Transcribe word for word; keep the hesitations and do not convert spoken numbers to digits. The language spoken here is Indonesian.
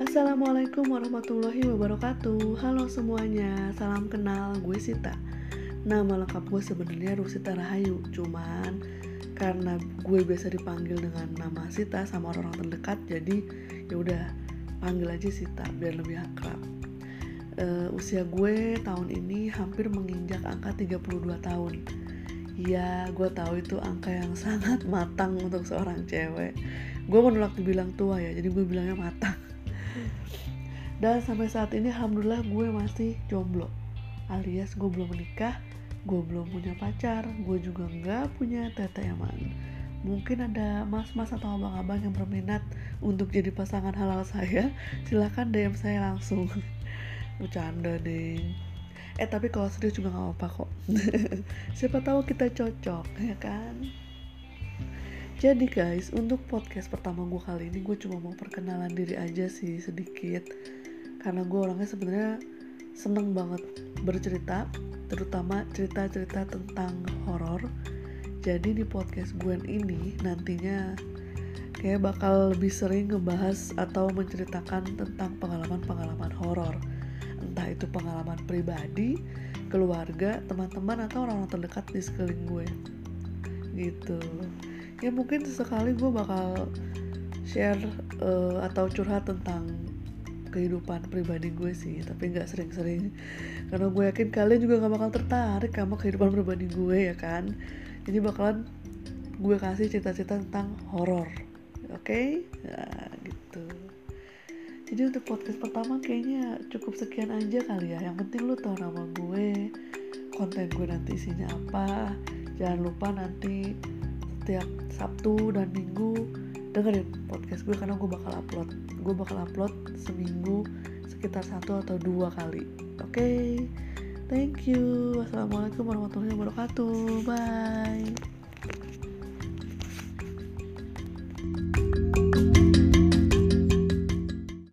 Assalamualaikum warahmatullahi wabarakatuh. Halo semuanya, salam kenal, gue Sita. Nama lengkap gue sebenarnya Rusita Rahayu, cuman karena gue biasa dipanggil dengan nama Sita sama orang-orang terdekat, jadi ya udah panggil aja Sita biar lebih akrab. Uh, usia gue tahun ini hampir menginjak angka tiga puluh dua tahun. Ya, gue tahu itu angka yang sangat matang untuk seorang cewek. Gue menolak dibilang tua ya, jadi gue bilangnya matang. Dan sampai saat ini alhamdulillah gue masih jomblo, alias gue belum menikah, gue belum punya pacar, gue juga gak punya tete eman. Mungkin ada mas-mas atau abang-abang yang berminat untuk jadi pasangan halal saya, silahkan D M saya langsung. Bercanda deh. Eh tapi kalau serius juga gak apa-apa kok. Siapa tahu kita cocok, ya kan? Jadi guys, untuk podcast pertama gue kali ini gue cuma mau perkenalan diri aja sih sedikit. Karena gue orangnya sebenarnya seneng banget bercerita, terutama cerita-cerita tentang horor. Jadi di podcast gue ini nantinya kayak bakal lebih sering ngebahas atau menceritakan tentang pengalaman-pengalaman horor. Entah itu pengalaman pribadi, keluarga, teman-teman, atau orang-orang terdekat di sekeliling gue. Gitu. Ya mungkin sesekali gue bakal share uh, atau curhat tentang kehidupan pribadi gue sih, tapi gak sering-sering karena gue yakin kalian juga gak bakal tertarik sama kehidupan pribadi gue, ya kan. Jadi bakalan gue kasih cerita-cerita tentang horor, oke okay? Nah gitu. Jadi untuk podcast pertama kayaknya cukup sekian aja kali ya. Yang penting lu tau nama gue, konten gue nanti isinya apa. Jangan lupa nanti setiap Sabtu dan Minggu dengerin podcast gue karena gue bakal upload gue bakal upload seminggu sekitar satu atau dua kali. Oke, okay? Thank you. Wassalamualaikum warahmatullahi wabarakatuh. Bye.